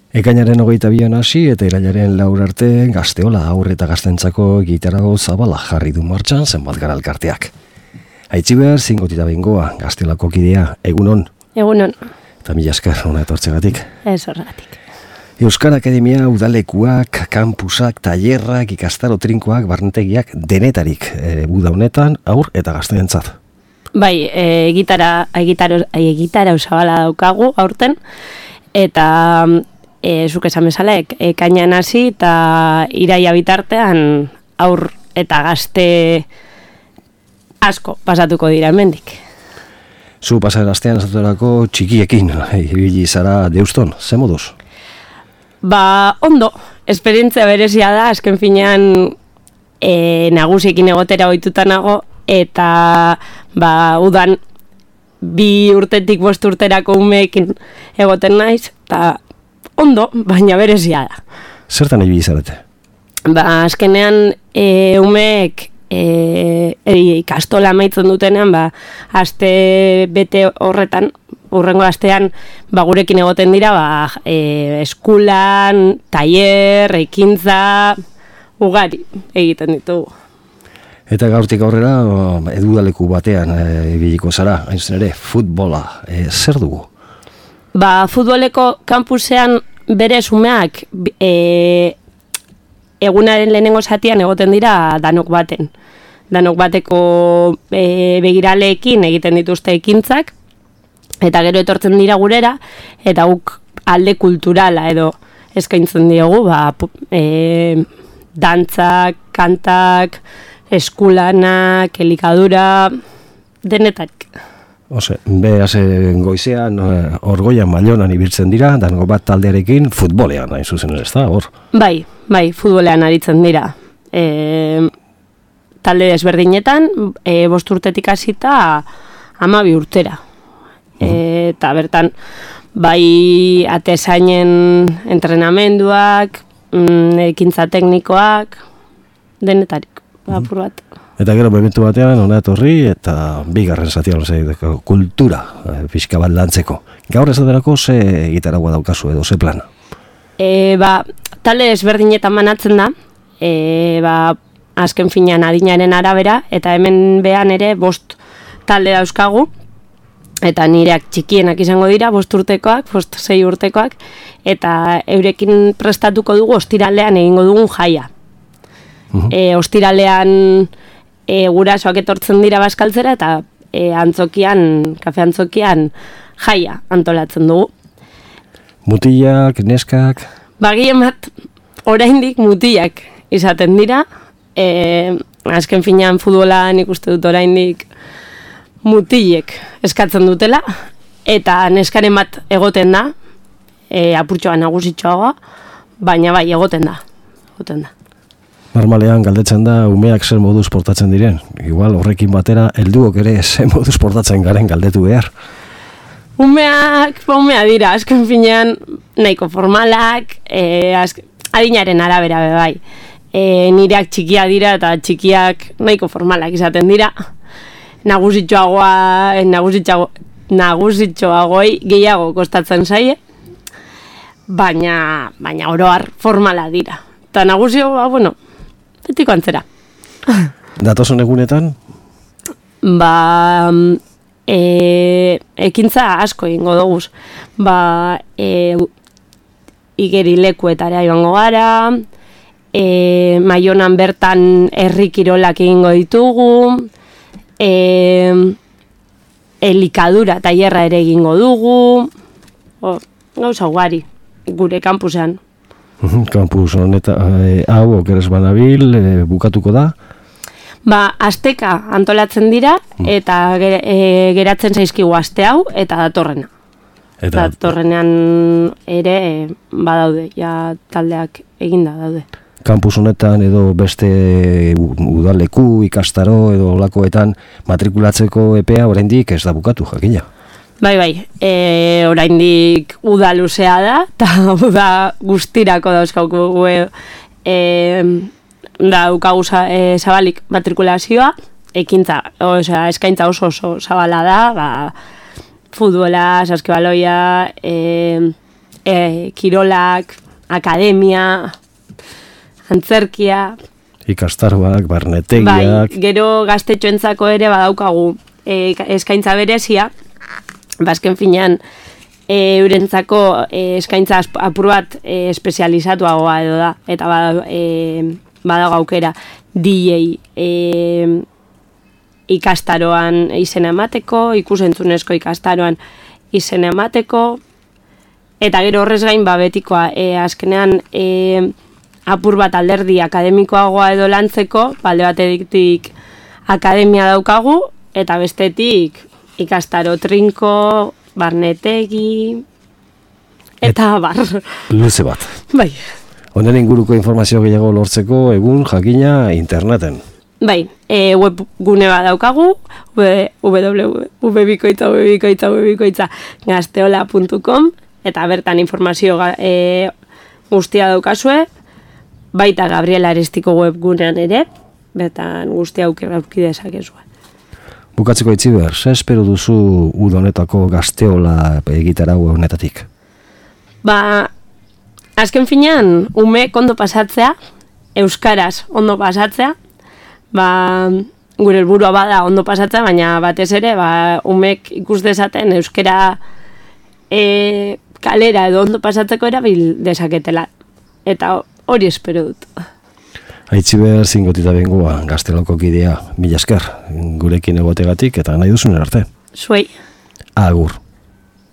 Ekainaren 22an hasi eta irailaren 4 arte Gazteola haur eta gaztentzako gitarra zabala jarri du martxan zenbat gara elkarteak. Aitziber, zingotita bengoa, Gazteolako kidea, egunon. Egunon. Eta mila esker hona etortzegatik. Ez horregatik. Euskara Akademia, udalekuak, kampusak, tailerrak, ikastaro trinkoak, barnetegiak, denetarik uda honetan, haur eta gazteentzat. Bai, gitara zabala daukagu aurten, eta zuk esan bezala, ekainan hasi eta iraia bitartean haur eta gazte asko pasatuko dira hemendik. Zu pasaren astean esaturako txikiekin, ibili zara Deuston, ze moduz? Ba, ondo, esperientzia berezia da, azken finean nagusiekin egotera ohituta nago, eta udan 2 urtetik 5 urterako umeekin egoten naiz, eta ondo, baina berezia da. Zertan ibili zarete? Azkenean umeek ikastola amaitzen dutenean, aste bete horretan, urrengo astean gurekin egoten dira eskulan, tailer, ekintza ugari egiten ditugu. Eta gaurtik aurrera edudaleku batean ibiliko zara, hain zen ere, futbola, zer dugu? Futboleko kampusean bere umeak egunaren lehenengo zatian egoten dira danok baten. Danok bateko begiraleekin egiten dituzte ekintzak, eta gero etortzen dira gurera, eta guk alde kulturala edo eskaintzen diogu, dantzak, kantak, eskulanak, elikadura, denetarik. Goizean, orgoian Baionan ibiltzen dira, dango bat taldearekin futbolean, hain zuzen ez da, hor? Bai, futbolean aritzen dira. Talde desberdinetan, 5 urtetik hasita 12 urtera. Eta bertan, bai atezainen entrenamenduak, ekintza teknikoak, denetarik, apur bat. Eta gero momentu batean, hona etorri, eta bigarren zatian, kultura, pixka bat lantzeko. Gaur ez aderako, ze gitaragua daukazu edo, ze plana? Talde desberdinetan banatzen da, azken finean adinaren arabera, eta hemen behan ere 5 talde dauzkagu, eta nireak txikienak izango dira, 5 urtekoak, 6 urtekoak, eta eurekin prestatuko dugu ostiralean egingo dugun jaia. Ostiralean gurasoak etortzen dira bazkaltzera, eta kafe antzokian jaia antolatzen dugu. Mutilak, neskak? Gehien bat, oraindik mutilak izaten dira, azken finean futbolan ikuste dut oraindik mutilek eskatzen dutela, eta neskaren bat egoten da, apurtxoa nagusitxoagoa, baina bai, egoten da. Normalean galdetzen da umeak zer moduz portatzen diren. Igual horrekin batera helduok ere zer moduz portatzen garen galdetu behar. Umea dira, azken finean nahiko formalak, adinaren arabera bai. Nireak txikia dira eta txikiak nahiko formalak izaten dira. Nagusitxoagoi gehiago kostatzen zaie, baina oroar formala dira. Eta nagusio, betiko antzera. Datozen egunetan? Ekintza asko egingo doguz. Igeri lekuetara ibango gara, Baionan bertan herri kirolak egingo ditugu, elikadura tailerra ere egingo dugu, gauza ugari gure kampusean. Kampus honetan, hau okeres banabil, bukatuko da? Asteka antolatzen dira, eta geratzen zaizkigu aste hau, eta datorrena. Datorrenean ere badaude, taldeak eginda daude. Kampus honetan edo beste udaleku, ikastaro edo olakoetan matrikulatzeko epea oraindik ez da bukatu, jakina? Bai, oraindik uda luzea da, eta uda guztirako dauzkauku daukagu zabalik matrikulazioa, eskaintza oso zabala da, futbola, saskibaloia, kirolak, akademia, antzerkia, ikastaroak, barnetegiak. Bai, gero gaztetxoentzako ere badaukagu eskaintza berezia, bazken finean eurentzako eskaintza apur bat espezializatuagoa edo da, eta badago aukera DJ ikastaroan izena emateko, ikusentzunezko ikastaroan izena emateko, eta gero horrez gain betikoa, azkenean apur bat alderdi akademikoagoa edo lantzeko, alde batetik akademia daukagu, eta bestetik ikastaro trinko, barnetegi, eta bar. Luze bat. Bai. Honen inguruko informazio gehiago lortzeko egun jakina interneten. Bai, webgune bat daukagu, www.gazteola.com, eta bertan informazio guztia daukazue, baita Gabriela Arestiko webgunean ere, bertan guztia aurki dezakezue. Bukatzeko Itziber, ze espero duzu udonetako Gazteola egitarau honetatik? Azken finean, umek ondo pasatzea, euskaraz ondo pasatzea, gure helburua bada ondo pasatzea, baina batez ere, umek ikus dezaten euskara kalera edo ondo pasatzeko erabil dezaketela. Eta hori espero dut. Aitziber Zingotita Bengoa, Gazteloko kidea, mila esker, gurekin egotegatik eta nahi duzun arte. Zuei. Agur.